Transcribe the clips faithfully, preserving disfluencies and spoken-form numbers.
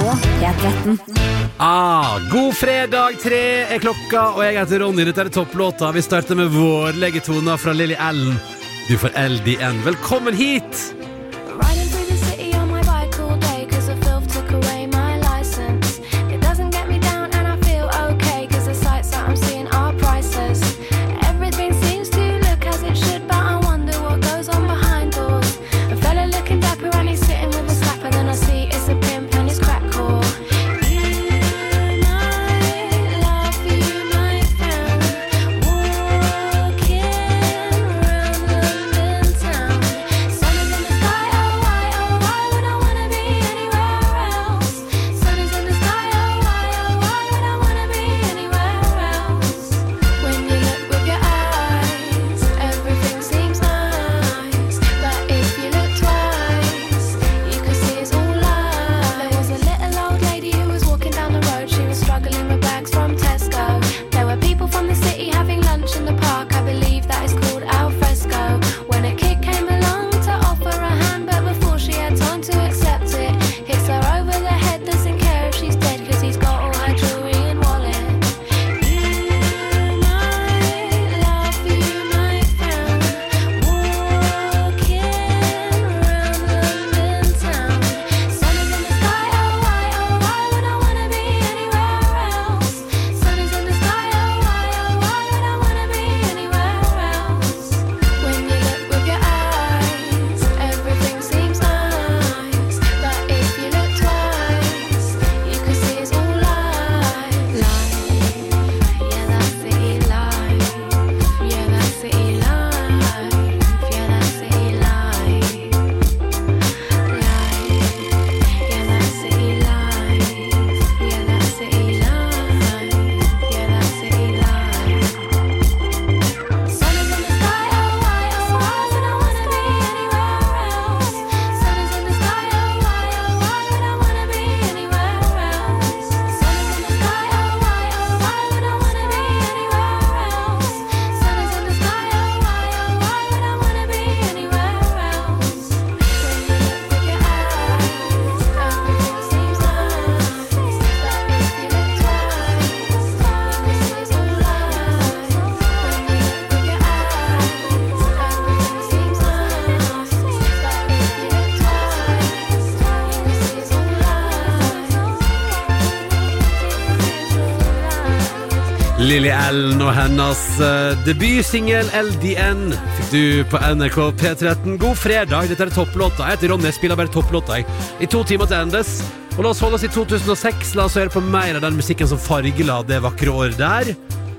P tretten. Ah, god fredag, tre er klokka, og jeg heter Ronny. Dette er topplåta. Vi starter med vårlige toner fra Lily Allen. Du får L D N. Velkommen hit! Lily Allen og hennes uh, debutsingel L D N fikk du på N R K P tretten. God fredag, dette er topplåta. Jeg heter Ronny, jeg spiller bare topplåta jeg. I to timer til endes. Og la oss holde oss i to tusen og seks. La oss høre på mer av den musikken som fargela det vakre året der.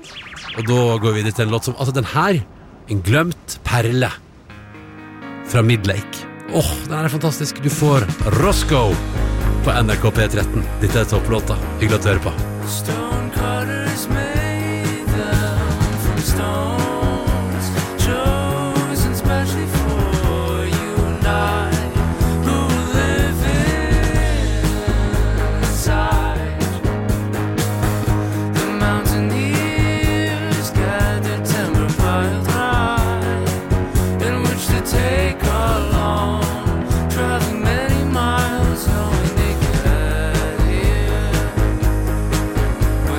Og da går vi videre til en låt som, altså den her, en glemt perle fra Midlake. Åh, oh, den er fantastisk. Du får Roscoe på N R K P tretten. Dette er topplåta. Hyggelig at du hører på. Stonecutters made them from stones, chosen specially for you and I, who live inside. The mountaineers gathered timber piled high, in which to take along, traveling many miles, knowing they get here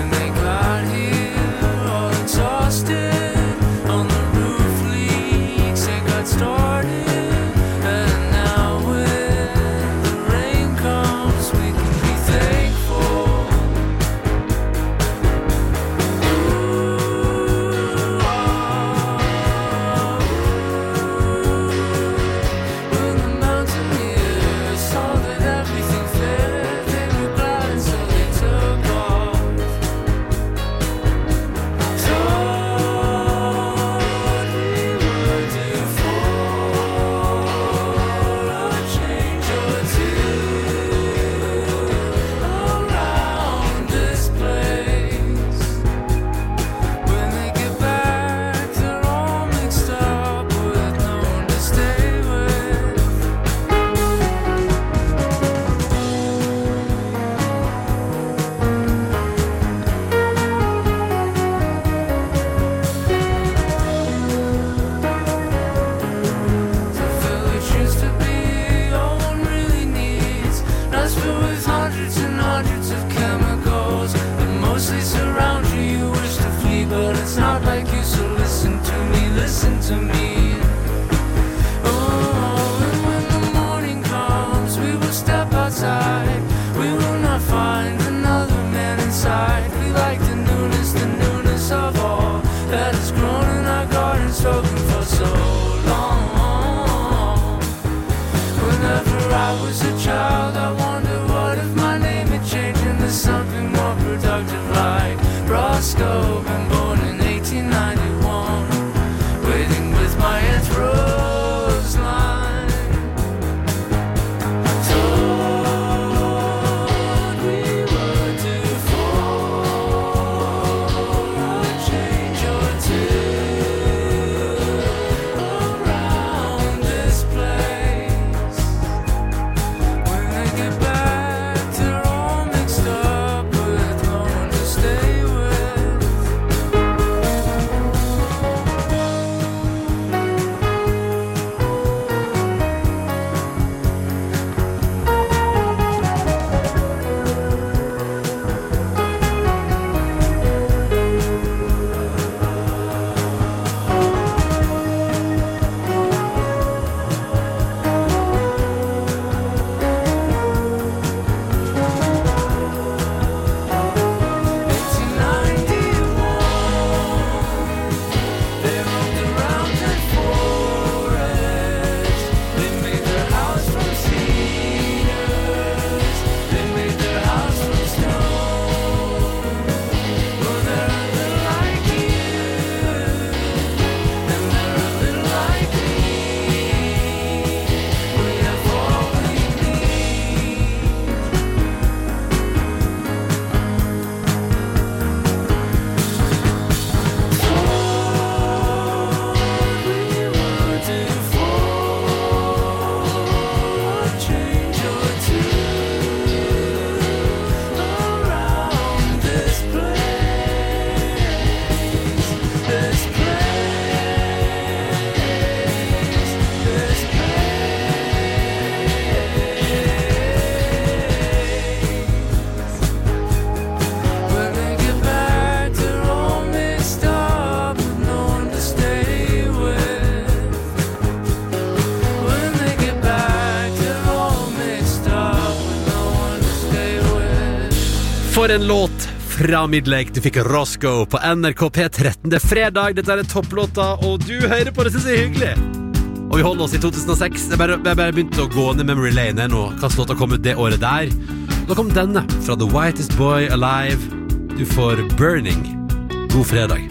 For en låt fra Midlake. Du fikk Roscoe på N R K P tretten. Det er fredag, dette er topplåta, og du hører på det, synes jeg er hyggelig. Og vi holder oss i to tusen og seks. Jeg bare, jeg bare begynte å gå ned memory lane nå. Hva slags låta kom ut det året der? Da kom denne fra The Whitest Boy Alive. Du får Burning. God fredag.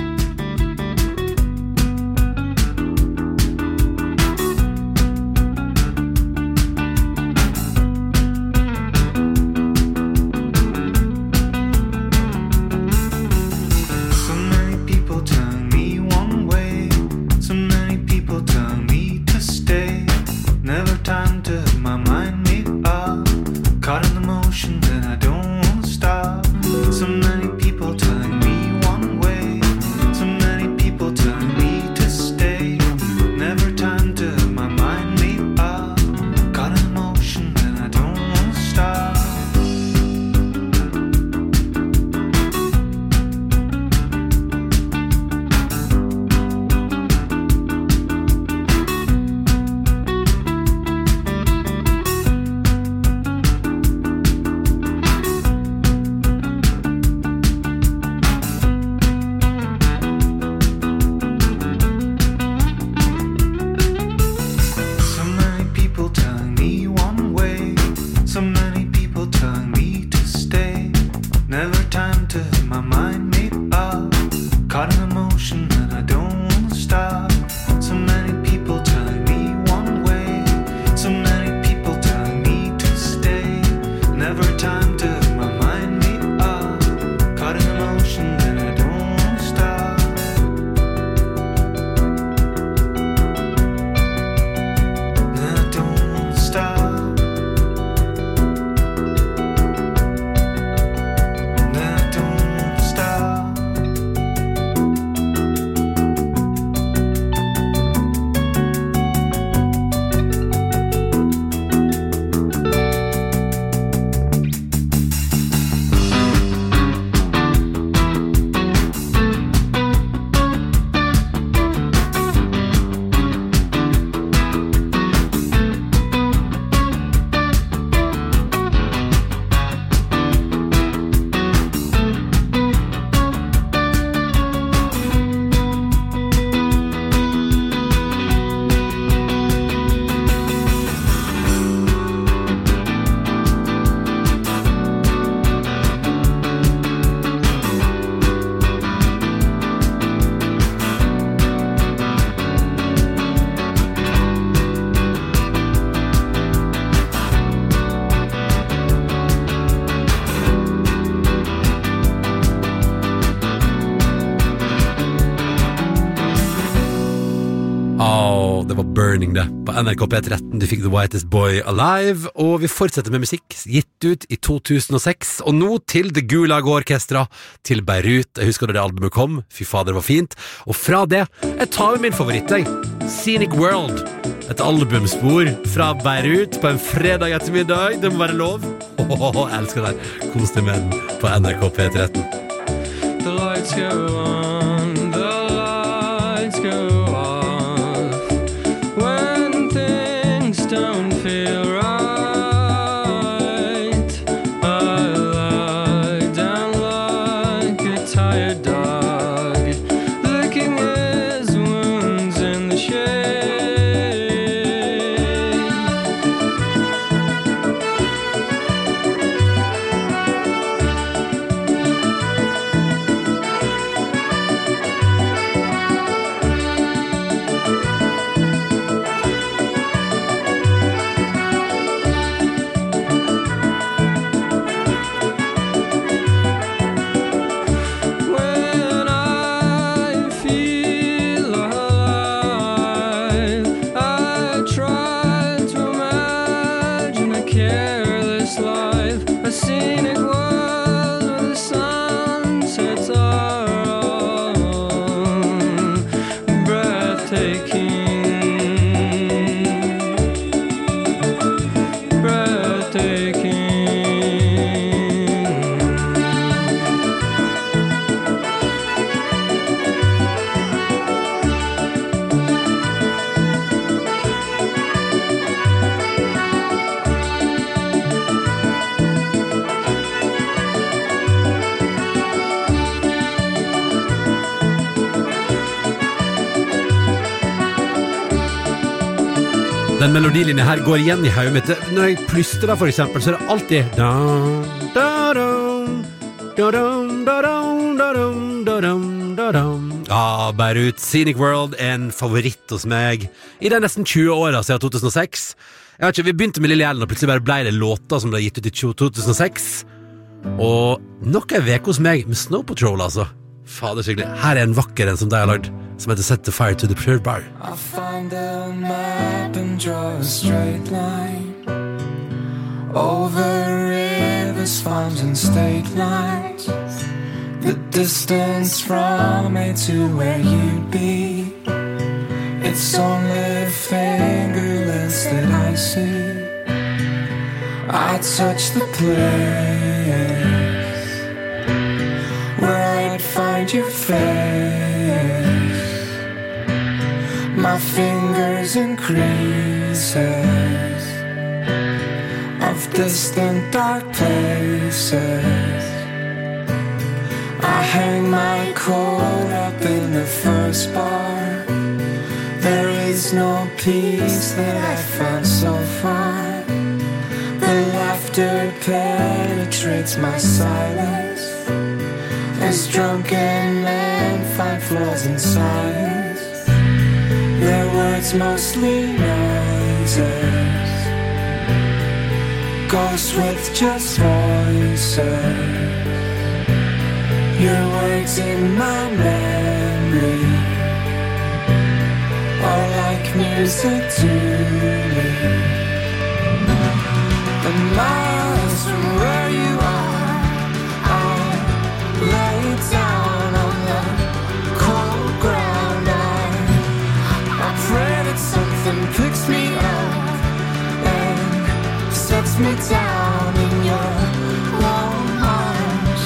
Burning det på N R K P tretten. Du fikk The Whitest Boy Alive, og vi fortsetter med musikk gitt ut i to tusen og seks, og nå til The Gulag Orkestra, til Beirut. Jeg husker da det albumet kom, fy fader det var fint, og fra det, jeg tar med min favoritt, jeg. Scenic World, et albumspor fra Beirut på en fredag ettermiddag. Det må være lov. Åh, jeg elsker den. Kos deg med den på N R K P tretten. The lights go on, the lights go on. Don't feel right. I lie down like a tired dog, licking his wounds in the shade. Den melodilinjen her går igjen i hodet mitt. Når jeg plystrer for eksempel, så er det alltid da, da, da, da, da, da, da. Ja, Beirut, Scenic World, en favoritt hos meg i de nesten tjue årene siden to tusen og seks. Jeg vet ikke, vi begynte med Lille Ellen, og plutselig bare ble det låter som ble gitt ut i to tusen og seks. Og nok en vek hos meg med Snow Patrol, altså. Fader skikkelig. Her er en vakker en som de har lagd, som heter Set the Fire to the Third Bar. I'll find a map and draw a straight line over rivers, farms and state lines. The distance from me to where you'd be, it's only fingerless that I see. I touch the place where I'd find your face. My fingers in creases of distant dark places. I hang my coat up in the first bar. There is no peace that I found so far. The laughter penetrates my silence as drunken men find flaws in science. Their words mostly noises, ghosts with just voices. Your words in my memory are like music to me. The miles from where you are, I lay down on the cold ground. I, I pray that something picks me up and sets me down in your warm arms.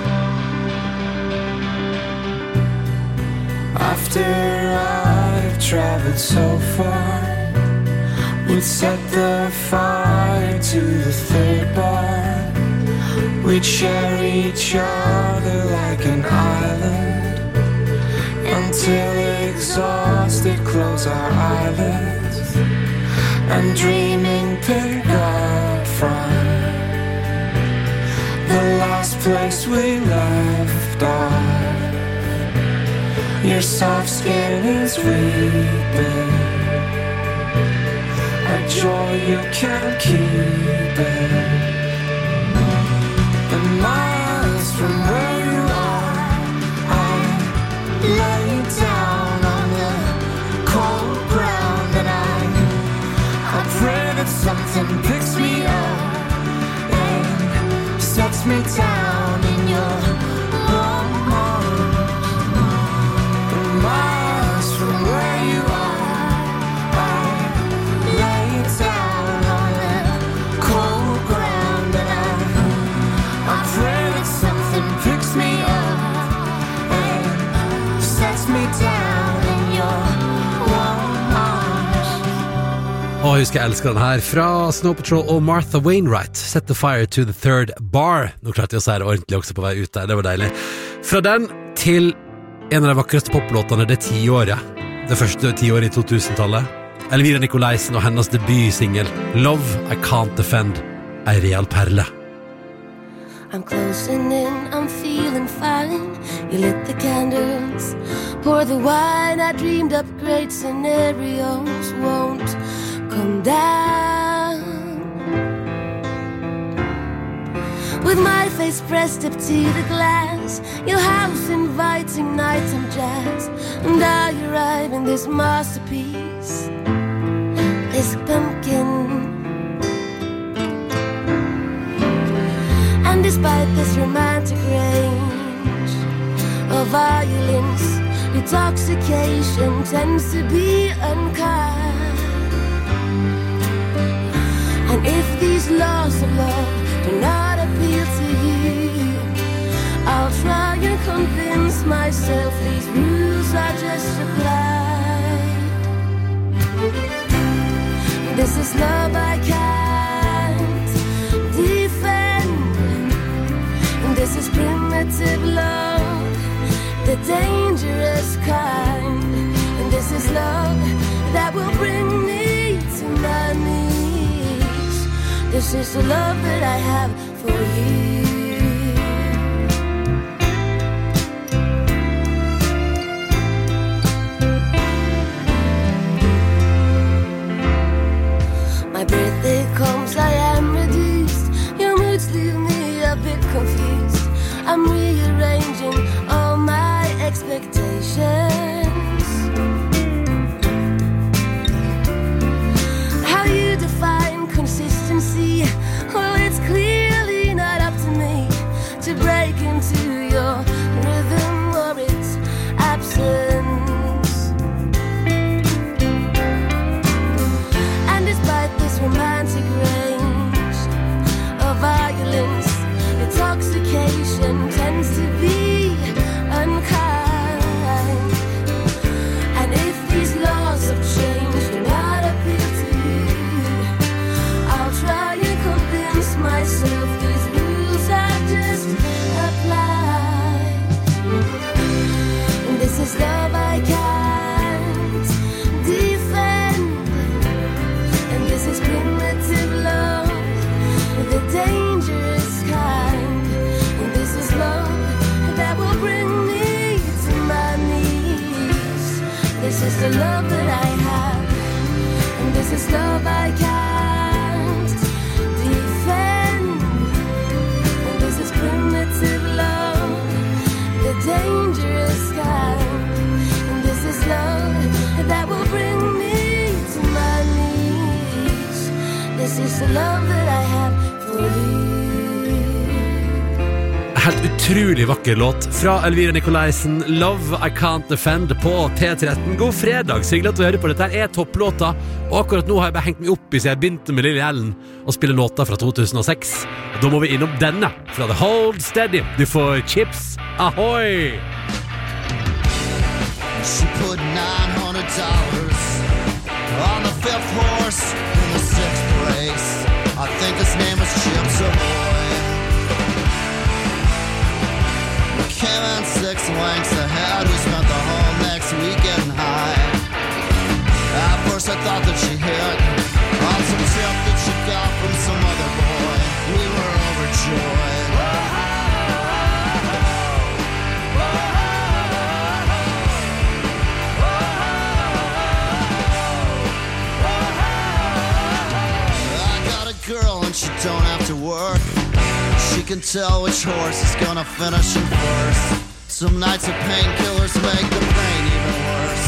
After I've traveled so far, we'd set the fire to the third bar. We'd share each other like an island until exhausted close our eyelids and dreaming pick up from the last place we left off. Your soft skin is weeping, a joy you can't keep it. The miles from where you are, I lay down on the cold ground. And I, I pray that something picks me up and sets me down in your warm arms. The miles from where you are, Og jeg husker jeg elsker den her fra Snow Patrol og Martha Wainwright, Set the Fire to the Third Bar. Nå klarte jeg å si det ordentlig også på vei ut der, det var deilig. Fra den til en av de vakreste poplåtene det tiåret, det første tiåret i to tusen-tallet. Elvira Nicolaisen og hennes debutsingel Love I Can't Defend, ei real perle. I'm closing in, I'm feeling fine. You lit the candles, pour the wine. I dreamed up great scenarios, won't come down. With my face pressed up to the glass, your house inviting nighttime jazz, and I arrive in this masterpiece, this pumpkin. And despite this romantic range of violence, intoxication tends to be unkind. And if these laws of love do not appeal to you, I'll try and convince myself these rules are just applied. This is love I can't defend. This is primitive love, the dangerous kind. And this is love that will bring me tonight. This is the love that I have for you. My birthday comes, I am reduced. Your moods leave me a bit confused. I'm rearranging all my expectations. How you define consistency? Well, it's clearly not up to me to break into your rhythm or its absence. And despite this romantic range of violence, intoxication tends to be unkind. And if these laws of change do not appeal to you, I'll try and convince myself these rules are just applied. And this is love I can't defend. And this is primitive love, the dangerous kind. And this is love that will bring me to my knees. This is the love that I have, and this is love I can't defend. And this is primitive love, the dangerous kind. And this is love that will bring me to my knees. This is the love that I have for you. Helt utrolig vakker låt fra Elvira Nicolaisen, Love I Can't Defend på P tretten. God fredag, så hyggelig at du hører på. Dette her er topplåta, og akkurat nå har jeg bare hengt meg opp i siden jeg begynte med Lily Allen og spille låta fra to tusen og seks. Da må vi innom denne fra The Hold Steady. Du får Chips Ahoy! She put nine hundred dollars on the fifth horse in the sixth race. I think his name was Chips Ahoy. Came in six lengths ahead. We spent the whole next week getting high. At first I thought that she hit on some tip that she got from some other boy. We were overjoyed. I got a girl and she don't have to work. She can tell which horse is gonna finish in first. Some nights of painkillers make the pain even worse.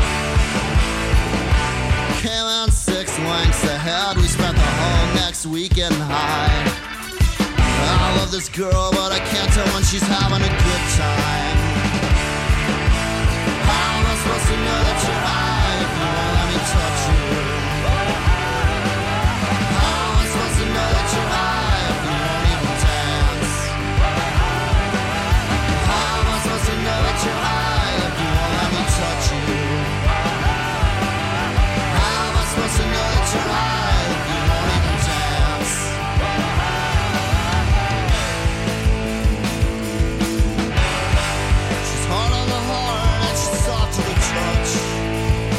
Came in six lengths ahead. We spent the whole next week getting high. I love this girl, but I can't tell when she's having a good time. How am I supposed to know that you're high if you won't let me touch you? How am I supposed to know that you're high? You're high if you won't let me touch you. How am I supposed to know that you're high if you won't even dance? She's hard on the heart and she's soft to the touch.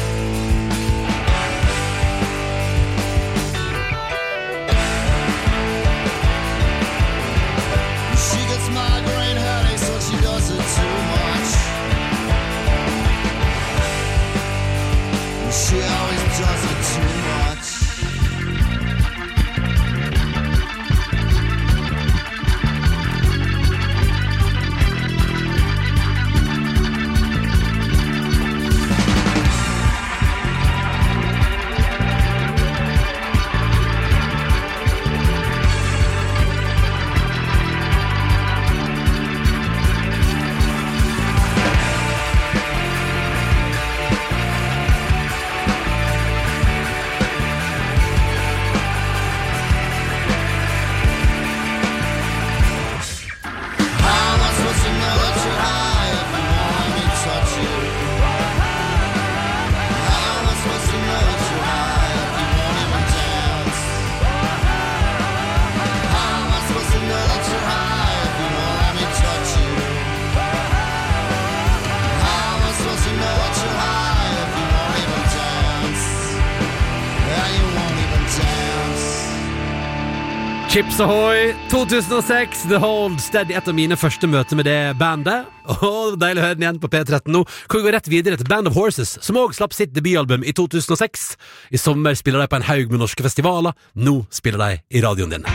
Chips Ahoy, to tusen og seks, The Hold Steady, et av mine første møter med det bandet. Åh, deilig å høre den igjen på P tretten nå. Hvor vi går rett videre til Band of Horses, som også slapp sitt debutalbum i to tusen og seks. I sommer spiller de på en haug med norske festivaler. Nå spiller de i radioen din.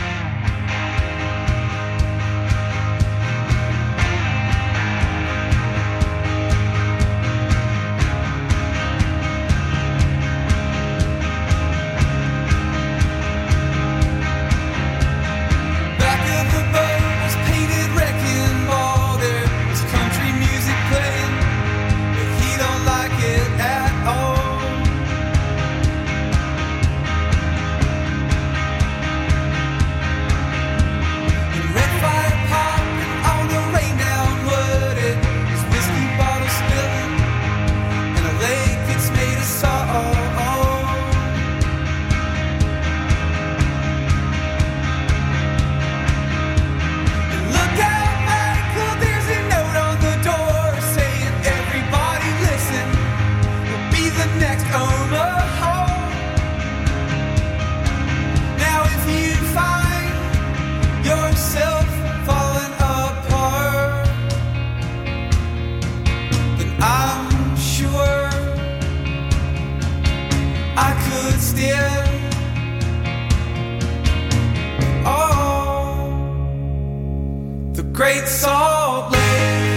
Great Salt Lake.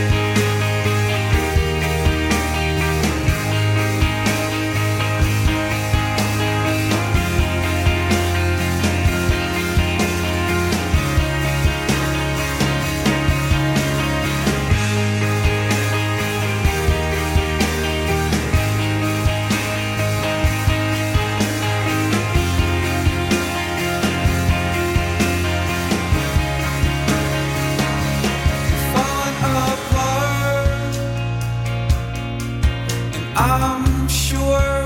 I'm sure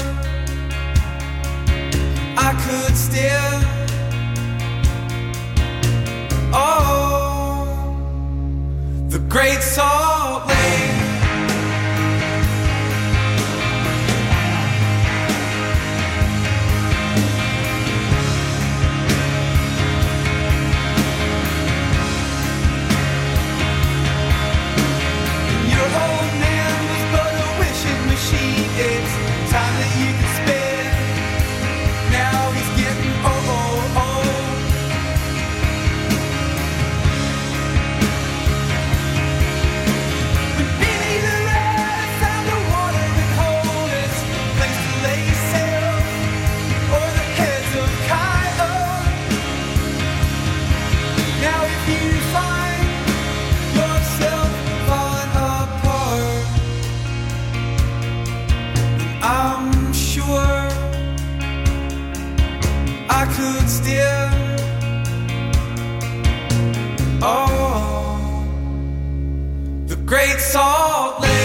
I could still oh the Great Salt Lake. Your old man was but a wishing machine. It's time that you can spend. Now he's getting old, old. But Billy the Rat found a watering hole. It's a place to lay sail or the heads of coyotes. Now if you find yourself falling apart, I'm sure I could still oh the Great Salt Lake.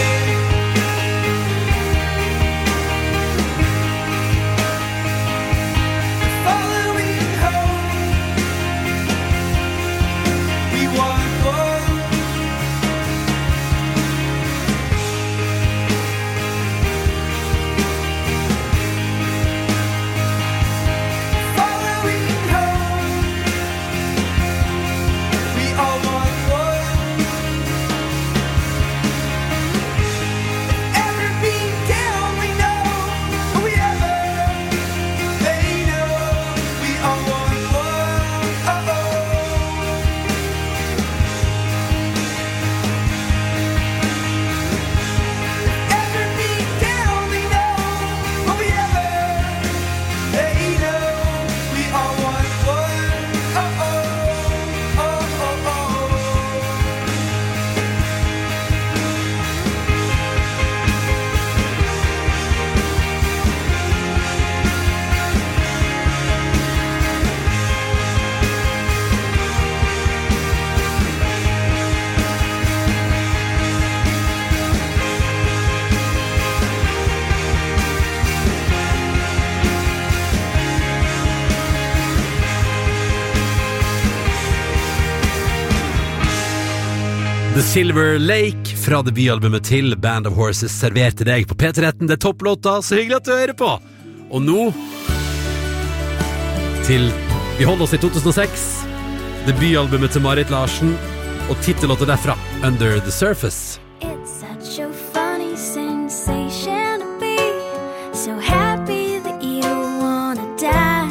Following home, we want one. Following home, we all want one. Ever been down, we know. We ever, they know. We all want one. Oh, oh. Ever been down, we know. We ever, they know. We all want one. Oh, oh. Oh, oh, oh. The Silver Lake fra debutalbumet til Band of Horses serverte deg på P tretten. Det er topplåta, så hyggelig at du hører på. Og nå til, vi holder oss i to tusen og seks, Debutalbumet til Marit Larsen, og titellåta derfra, Under the Surface. It's such a funny sensation to be so happy that you wanna die.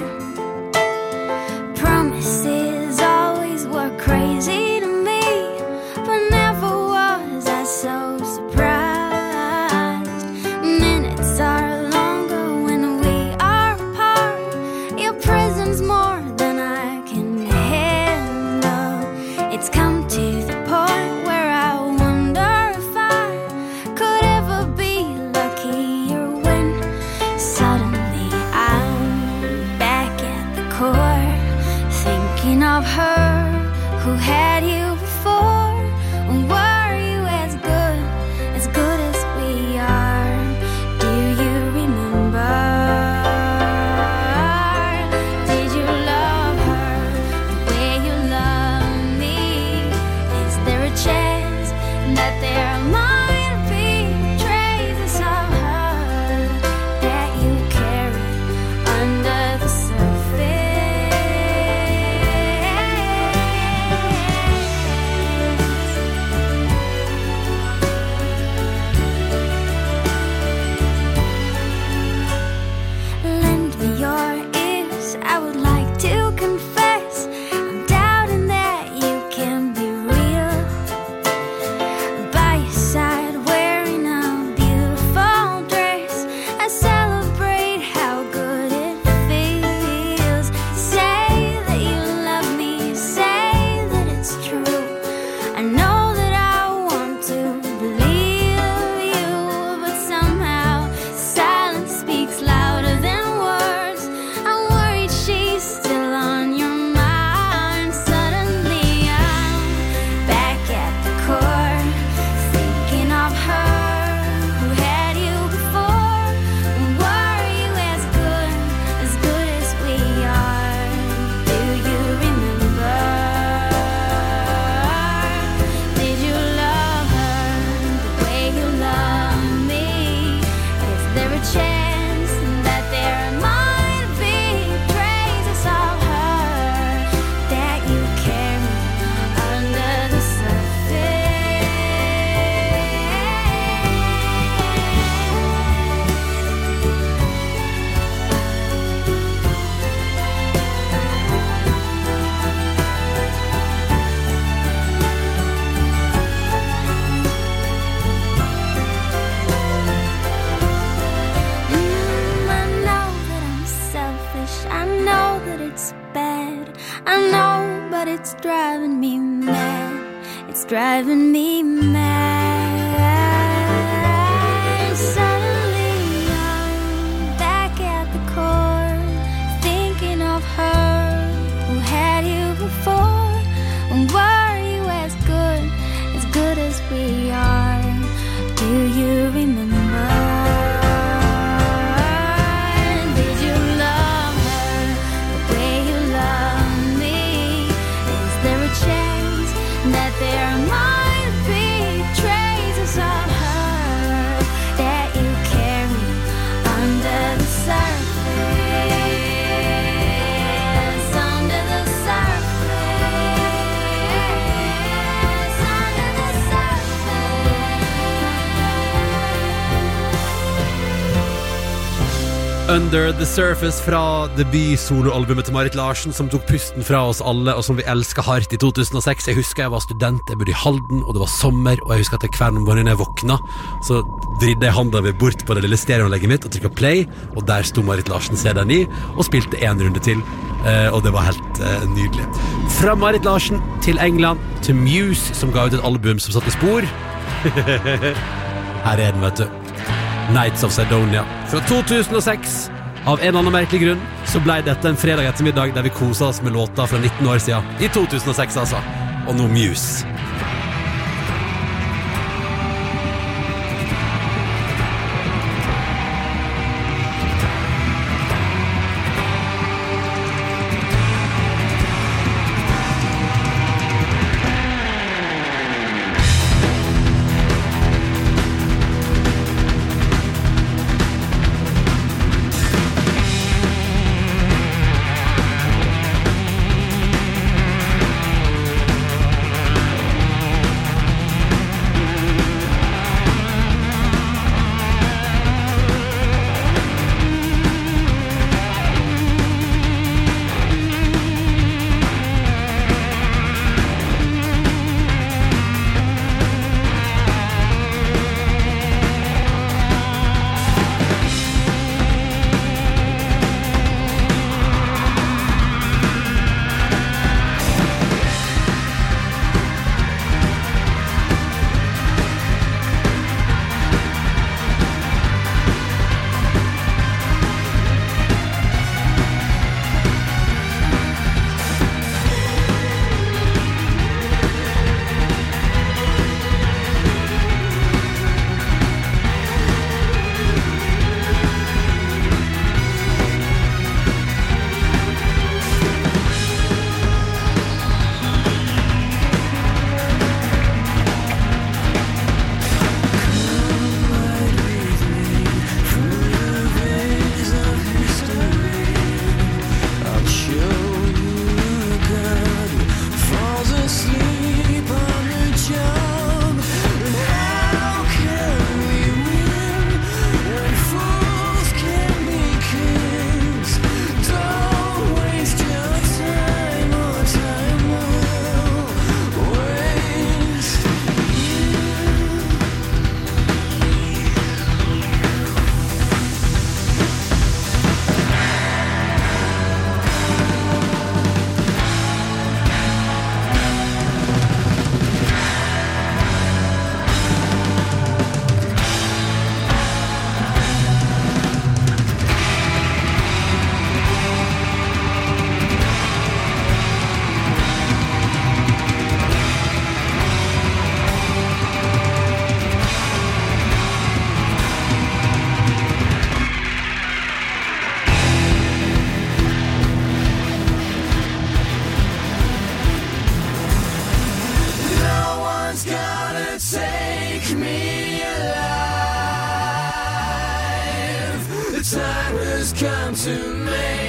Promises always were crazy to me, but never was I so surprised. Minutes are longer when we are apart. Your prison's more than I can handle. It's come to the point where I wonder if I could ever be luckier when suddenly I'm back at the core, thinking of her who had you before. Were you as good, as good as we are? Do you remember? Did you love her the way you love me? Is there a chance that there might be traces of her that you carry under the surface? Lend me your ears, I would like to confess I'm doubting that you can be real. By your side, wearing a beautiful dress, I celebrate how good it feels. Say that you love me, say that it's true. I know that I want to believe you, but somehow silence speaks louder than words. I'm worried she's still on your mind. Suddenly I'm back at the core, thinking of her who had you before. Were you as good, as good as we are? Do you remember? Did you love her the way you love me? Is there a chance that there might be traces of her that you carry under the surface? Mm, I know that I'm selfish. I know that it's bad. I know, but it's driving me mad. It's driving me mad. Suddenly I'm back at the core, thinking of her who had you before. Were you as good, as good as we are? Do you remember? Did you love her the way you love me? Is there a chance that there might be traces of her that you carry under the surface? Under the surface. Under the surface. Under the Surface fra debut-soloalbumet til Marit Larsen, som tok pusten fra oss alle, og som vi elsket hardt i to tusen og seks. Jeg husker jeg var student, jeg bodde i Halden, og det var sommer, og jeg husker at hver morgen når jeg våkna, så vridde jeg handa meg bort på det lille stereoanlegget mitt og trykket play, og der sto Marit Larsen C D-en i, og spilte en runde til, eh, og det var helt eh, nydelig. Fra Marit Larsen til England, til Muse, som ga ut et album som satte spor. Her er den, vet du. Nights of Sidonia fra to tusen og seks. Av en eller annen merkelig grunn så ble dette en fredag ettermiddag der vi koset oss med låta fra nitten år siden, i to tusen og seks altså. Og nå Muse.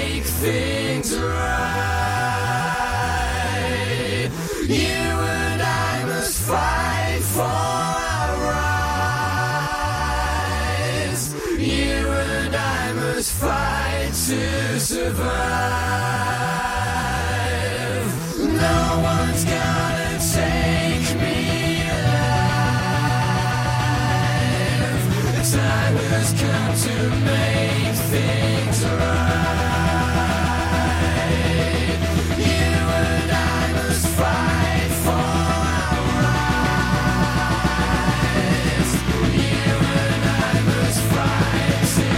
make things right. You and I must fight for our rights. You and I must fight to survive. No one's gonna take me alive. The time has come to make things right. You and I must fight for our rights. You and I must fight to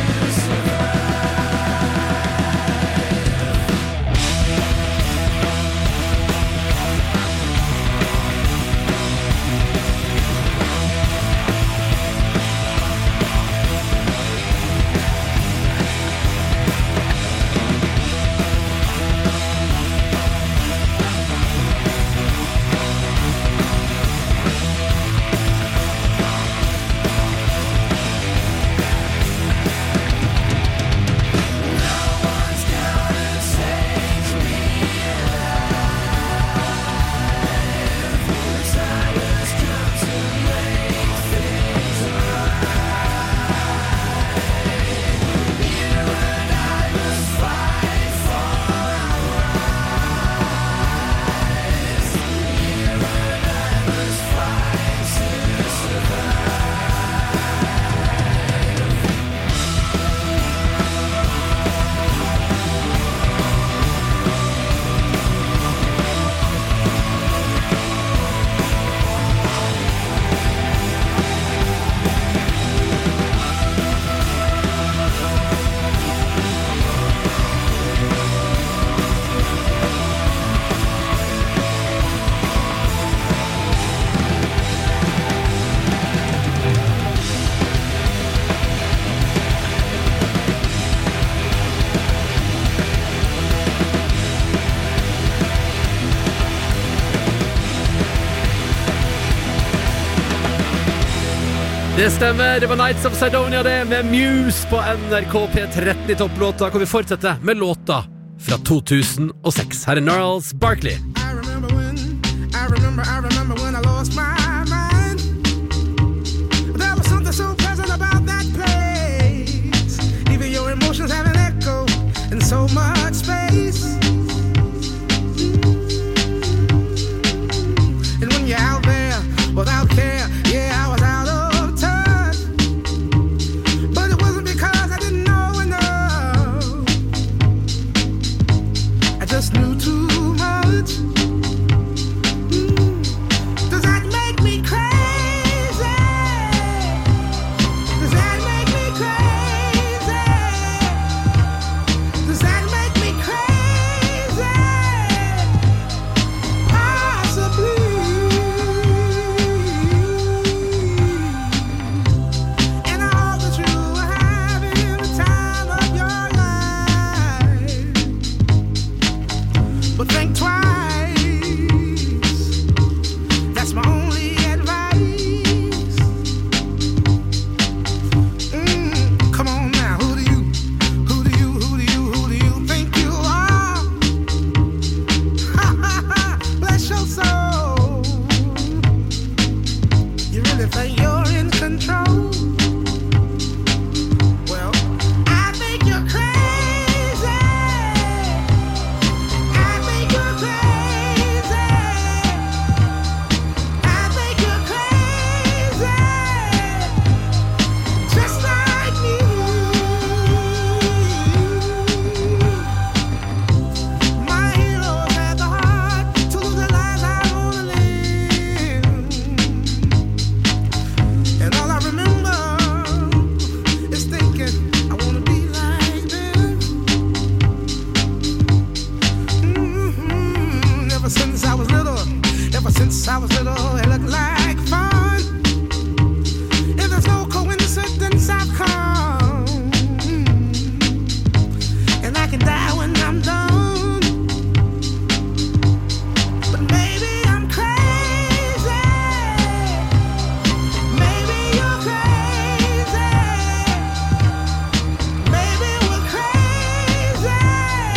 Det stemmer, det var Nights of Sidonia det, med Muse på N R K P tretten i topplåta. Kan vi fortsette med låta fra to tusen og seks. Her er Gnarls Barkley. I remember when, I remember, I remember when I lost my mind. There was something so pleasant about that place. Even your emotions have an echo in so much space. And when you're out there without care, yeah, I was out of touch. But it wasn't because I didn't know enough. I just knew too much. Mm. Does that make me crazy? Does that make me crazy? Does that make me crazy? Possibly. And I hope that you are having the time of your life. But think twice. That's my only advice. Mm, come on now, who do you, who do you, who do you, who do you think you are? Ha ha ha! Bless your soul. You really think you're in control? Well, I think you're crazy. I think you're crazy. I think you're crazy. Just like me. My heroes had the heart to lose their lives. I wanna live. And all I remember is thinking, I wanna be like them. Mhm. Ever since I was little, ever since I was little, it looked like fun. If there's no coincidence, I've come. And I can die when I'm done. But maybe I'm crazy. Maybe you're crazy. Maybe we're crazy.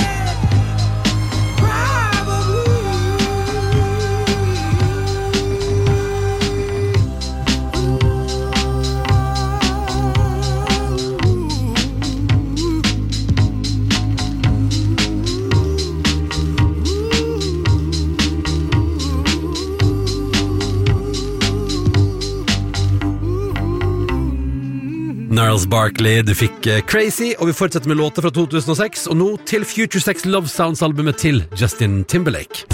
Gnarls Barkley, du fikk uh, Crazy, og vi fortsetter med låter fra to tusen og seks, og nå til Future Sex Love Sounds-albumet til Justin Timberlake.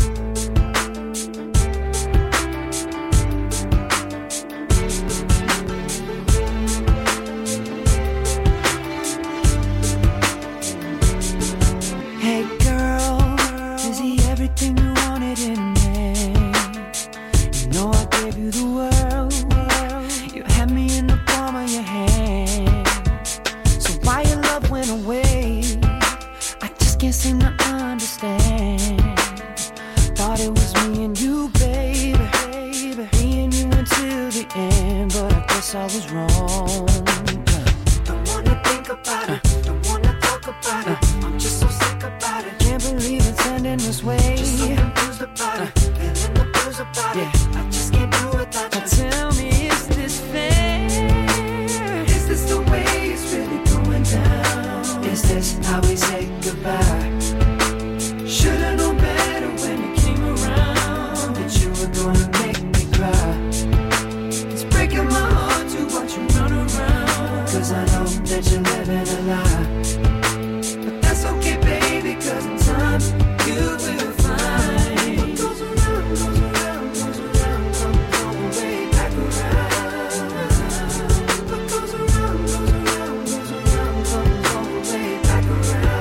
Hey girl, is he everything you wanted in a man? You know I gave you the world, you had me in the palm of your hand. So why your love went away, I just can't seem to understand. Thought it was me and you, baby, me and you until the end, but I guess I was wrong. Don't wanna think about it, don't wanna talk about it, I'm just so sick about it. Can't believe it's ending this way. Just so confused about it, feeling the blues about it. I just can't do without you. Tell me, is this fair? Is this the way it's really going down? Is this how we say goodbye? Should've known better when you came around, that you were gonna make me cry. It's breaking my heart to watch you run around, cause I know that you're living a lie. But that's okay, baby, cause in time you will find what goes around, goes around, goes around, comes all the way back around. What goes around, goes around, goes around, comes all the way back around.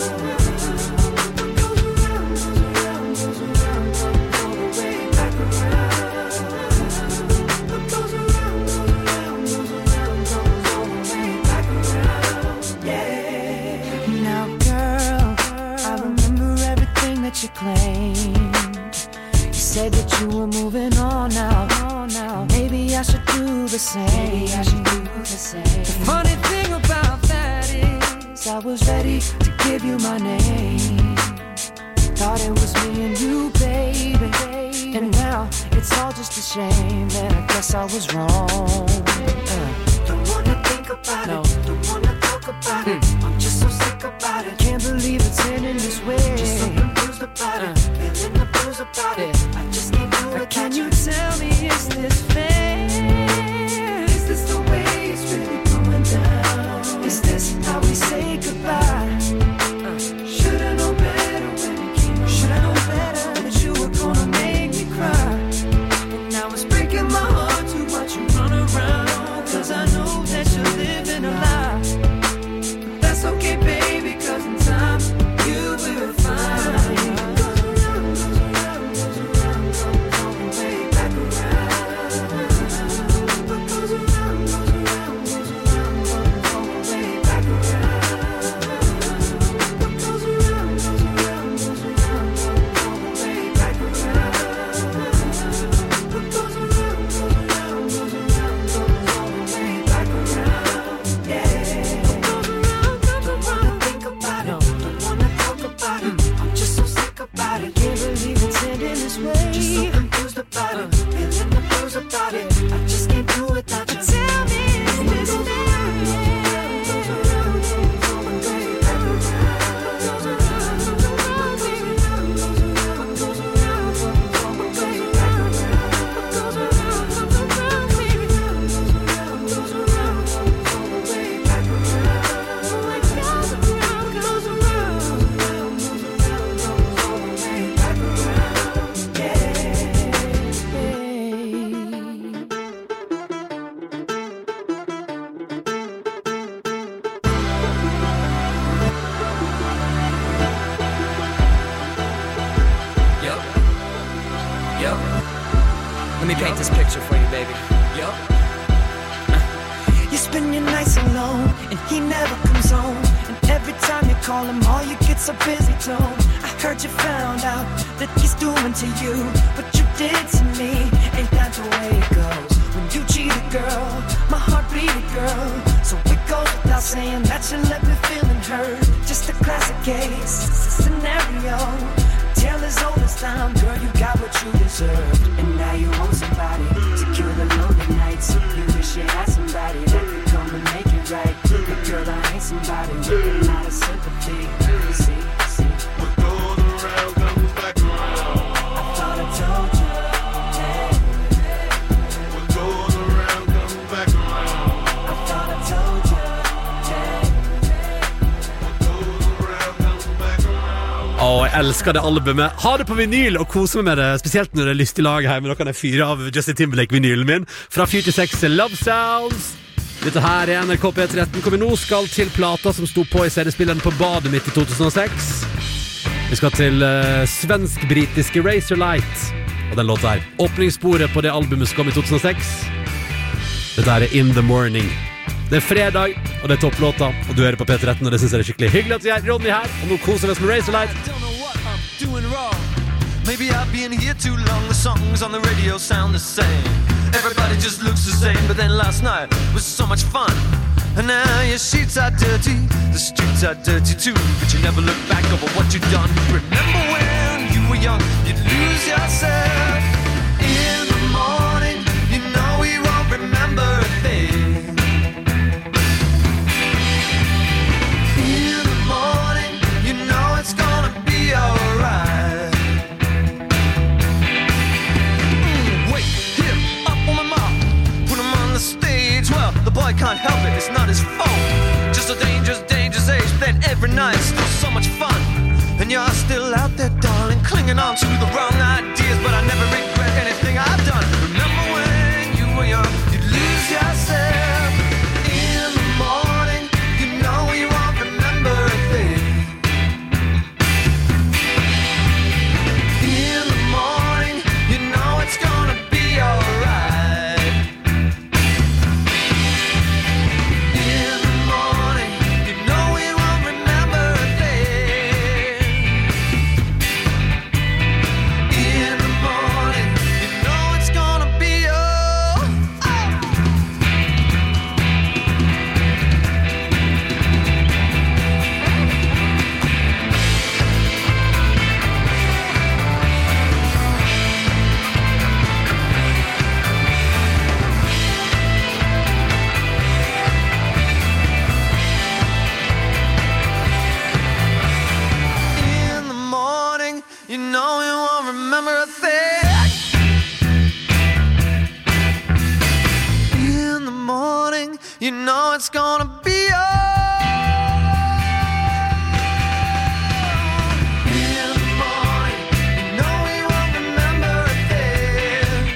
What goes around, goes around, goes around, comes all the way back around. What goes around, goes around, goes around, comes all the way back around. Yeah. Now, girl, I remember everything that you claimed. You said that you were moving on now. now. Maybe I should do the same. Maybe I should do the same. The funny thing about that is I was ready to give you my name. Thought it was me and you, baby. And now it's all just a shame, and I guess I was wrong. Uh. Don't wanna think about no. it, don't wanna talk about mm. it. I'm just so sick about it. Can't believe it's ending this way. Just so confused about uh. it, feeling the blues about it. I just can't do it. Can you tell me, is this fair? Is this the way it's really going down? Is this how we say goodbye? Uh. Should've known better when it came around. Should've known better that you were gonna make me cry. And now it's breaking my heart to watch you run around, cause I know that you're living a lie. But that's okay, baby, cause in time you will find. Goes around, goes around, goes around, comes all the way back around. What goes around, goes around, goes around, comes all the way back around. What goes around, goes around, goes around, comes all the way back around. What goes around, goes around, goes around, comes all the way back around. Yeah. What goes around, comes around. Think about it, don't wanna talk about it. I'm just so sick about it. Can't believe it's ending this way. Just so confused about it, feeling the blues about it. I just can't do without you. Tell me, is this fair? Goes around, comes all the way back around. Goes around, goes around, goes around, goes around, goes around, comes all the way back around. Goes around, comes around, baby. Goes around, goes around, comes all the way back around. Like goes around, goes around, goes around, goes around, comes all the way back around. Yeah. Yup. Yup. Let me paint this picture for you, baby. Yup. You spend your nights alone, and he never comes home. And every time you call him, all you get's a busy tone. I heard you found out that he's doing to you what you did to me. Ain't that the way it goes? When you cheat a girl, my heart beat a girl. So it goes without saying that you left me feeling hurt. Just a classic case scenario. Tale as old as time, girl, you got what you deserved. And now you want somebody to cure the lonely nights. You wish you had somebody that could come and make it right. But girl, I ain't somebody with a lot of sympathy. See, see. What goes around comes back around. I thought I told you. Yeah. What goes around comes back around. I thought I told you. Åh, jeg elsker det albumet. Ha det på vinyl og kose meg med det, spesielt når det er lystig lag hjemme. Da kan jeg fyre av Justin Timberlake-vinylen min fra fire til seks Love Sounds. Dette her er N R K P tretten, hvor vi nå skal til plata som sto på i C D-spilleren på badet mitt i to tusen og seks. Vi skal til uh, svensk-britiske Razorlight og den låta her. Åpningssporet på det albumet som kom i to tusen og seks. Dette her er In The Morning. Det er fredag, og det er topplåta, og du hører på P tretten, og det synes jeg er skikkelig hyggelig at vi er Ronny her, og nå koser vi oss med Razorlight. I don't know what I'm doing wrong. Maybe I've been here too long. The songs on the radio sound the same. Everybody just looks the same. But then last night was so much fun. And now your sheets are dirty. The streets are dirty too. But you never look back over what you've done. Remember when you were young, you'd lose yourself. In the morning, you know we won't remember a thing. In the morning, you know it's gonna be alright. Well, the boy can't help it, it's not his fault. Just a dangerous, dangerous age. Then every night, still so much fun. And you're still out there, darling, clinging on to the wrong ideas. But I never regret anything I've done. Remember when you were young, you'd lose yourself. In the morning, you know you won't remember a thing. In the morning, you know it's gonna be alright. You know you won't remember a thing. In the morning, you know it's gonna be alright. In the morning, you know you won't remember a thing.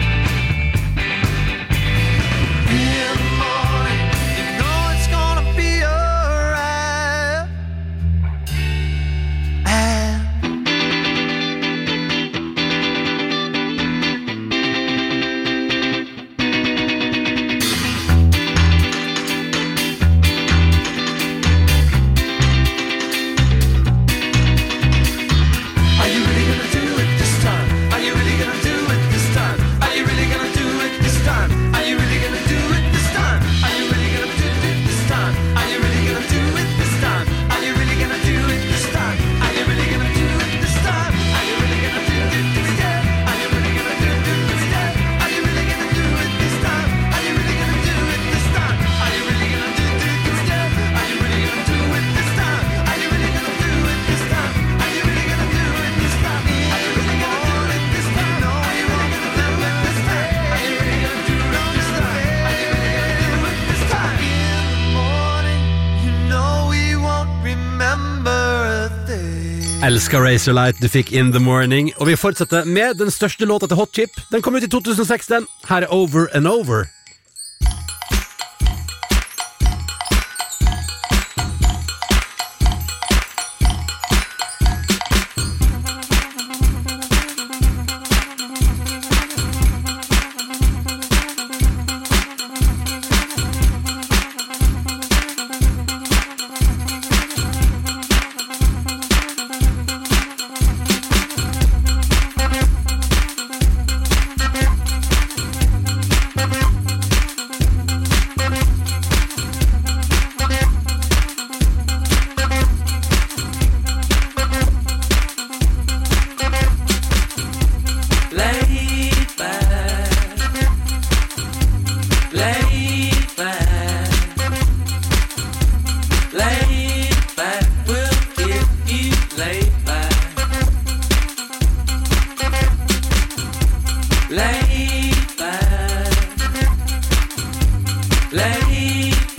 In the morning, you know it's gonna be alright. And Elsker Razorlight, du fikk In The Morning. Og vi fortsetter med den største låta til Hot Chip. Den kom ut i to tusen og seks, den. Her er Over and Over.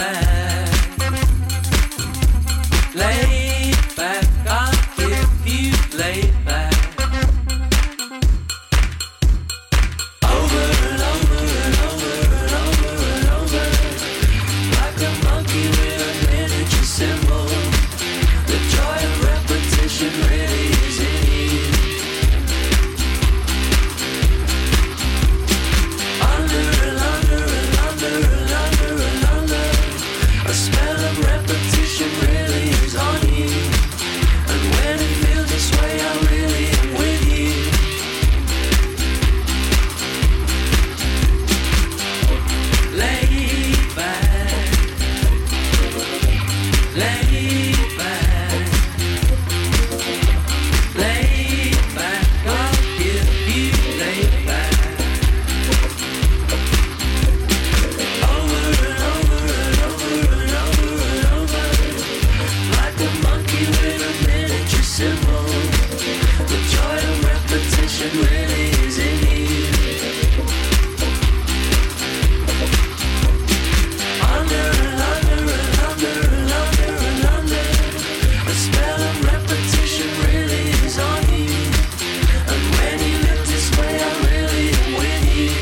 Lay back, I'll give you repetition really isn't here. Under and under and under and under and under. The spell of repetition really is on you. And when you look this way, I really am with you.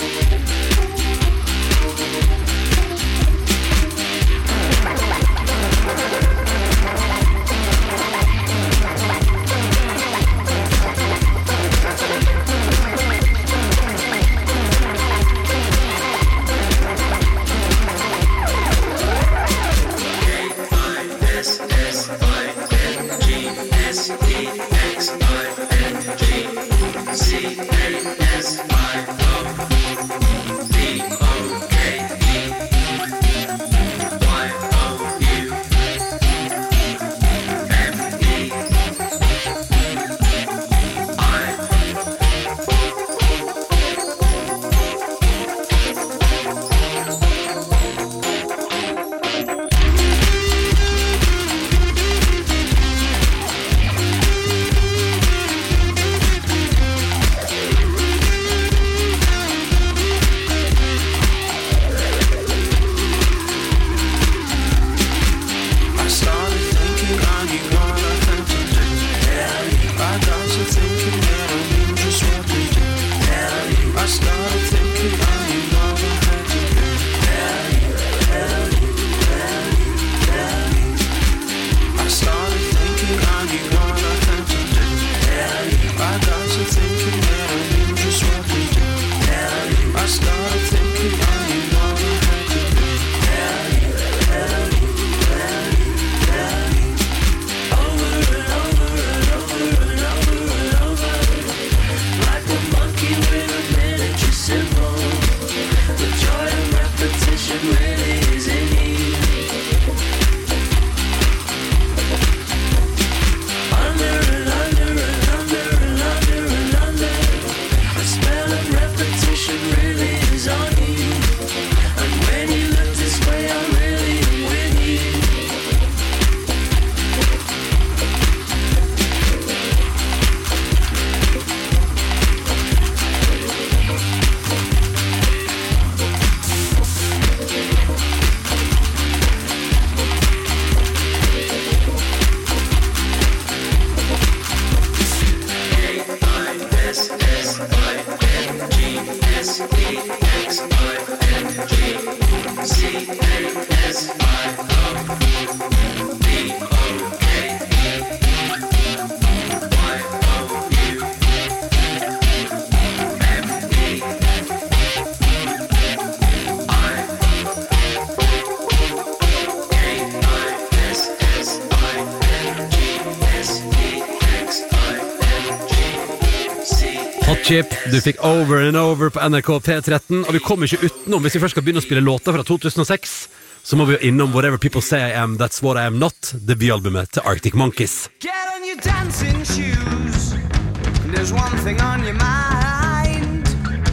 Chip, du fikk Over and Over på N R K P tretten. Og vi kommer ikke utenom, hvis vi først skal begynne å spille låter fra to tusen og seks, så må vi jo innom Whatever People Say I Am, That's What I Am Not, debutalbumet til Arctic Monkeys. Get on your dancing shoes. There's one thing on your mind.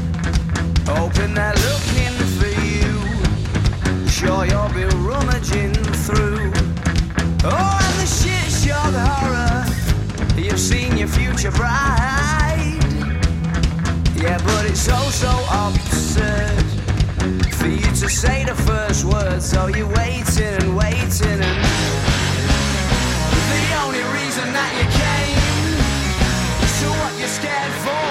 Hoping they're looking for you. Sure you'll be rummaging through. Oh, and the shit show, the horror. You've seen your future bride. Yeah, but it's so, so absurd for you to say the first word. So you're waiting and waiting and the only reason that you came is to what you're scared for.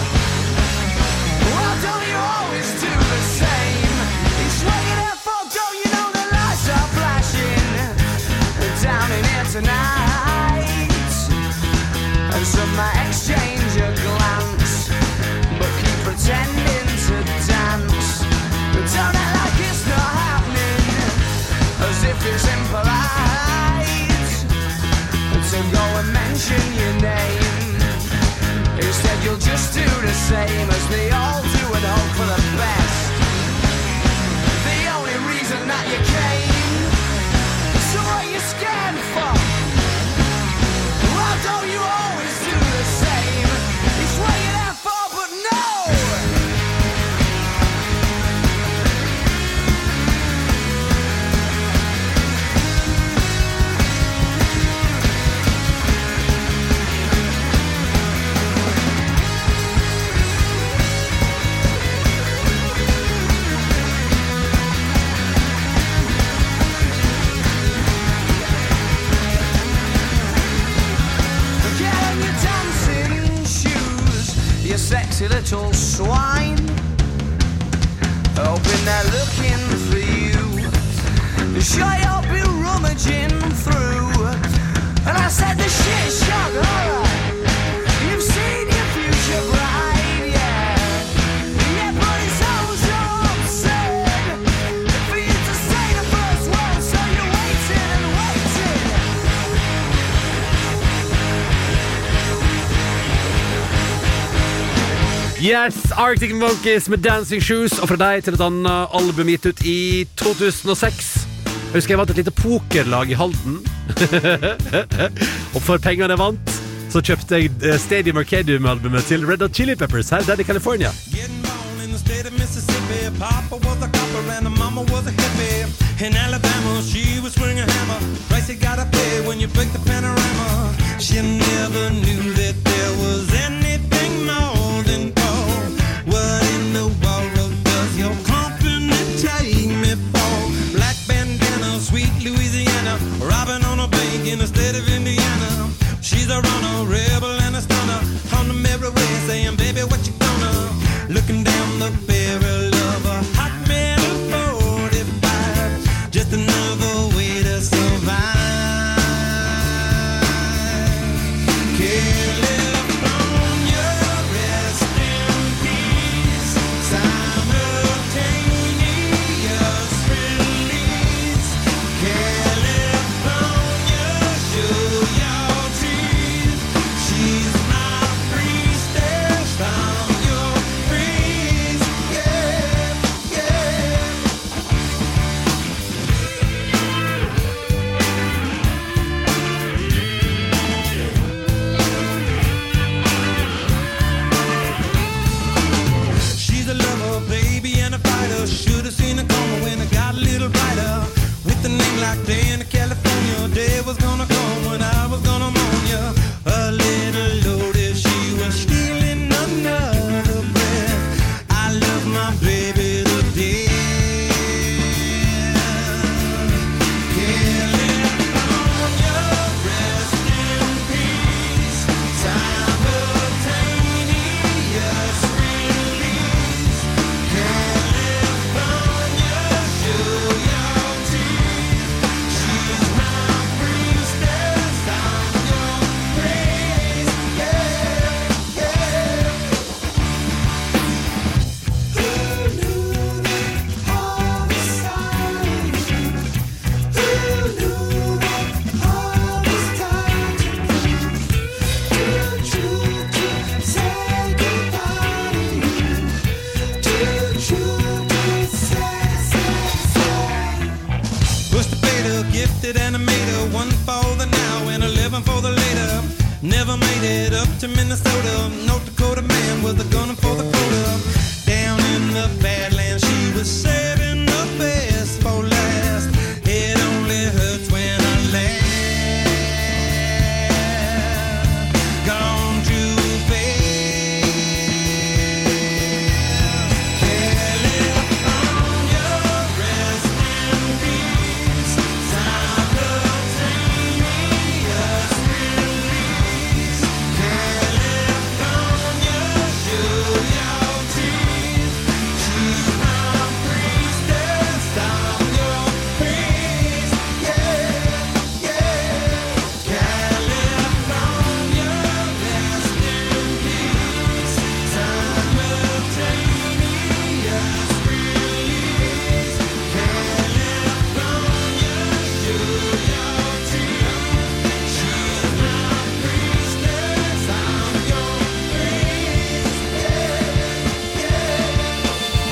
Well, don't you always do the same? It's what you're there for, don't you know the lights are flashing down in here tonight. And some might exchange a glance, but keep pretending to dance. But don't act like it's not happening, as if it's impolite to go and mention your name. Instead you'll just do the same as they all do and hope for the best. The only reason that you came is to what you're scared for. Why don't you always do the same? It's what you're there for, but no! dirty little swine, hoping they're looking for you. Sure you'll be rummaging through. And I said the shit's shock horror. You've seen your future bright, yeah. Yeah, but it's all so absurd for you to say the first word, so you're waiting and waiting. Yes, Arctic Monkeys med Dancing Shoes. Og fra deg til et annet album gitt ut i to tusen og seks. Jeg husker jeg vant et lite pokerlag i Halden. Og for pengene jeg vant, så kjøpte jeg Stadium Arcadium-albumet til Red Hot Chili Peppers her, der i California. Getting born in the state of Mississippi. Papa was a copper and the mama was a hippie. In Alabama, she was swinging a hammer. Price you gotta pay when you break the panorama. She never knew that there was anything more than gold. What in the world does your company take me for? Black bandana, sweet Louisiana, robbing on a bank in the state of Indiana. She's a runner, rebel and a stunner. On the mirror way saying, baby, what you gonna? Looking down the barrel of a hot metal forty-five. Just another way to survive. California, rest in peace. Simultaneous release. California, show your teeth. She's my priestess from your breeze. Yeah, yeah. She's a lover, baby, and a fighter. Should've seen her coming when it got a little brighter. With a name like Day in California, day was gonna come when I was gonna mourn ya. A little loaded, she was stealing another breath. I love my baby to death. California, rest in peace. Simultaneous release. California, show your teeth. She's my priestess, I'm your praise. Yeah, yeah. Who knew that all this time? Who knew that all this time? Too true to say goodbye to you. Too true to say, say, say. Push the beta, gifted animator. One for the now and eleven for the later. Never made it up to Minnesota. North Dakota man was a gunner for the quota. Down in the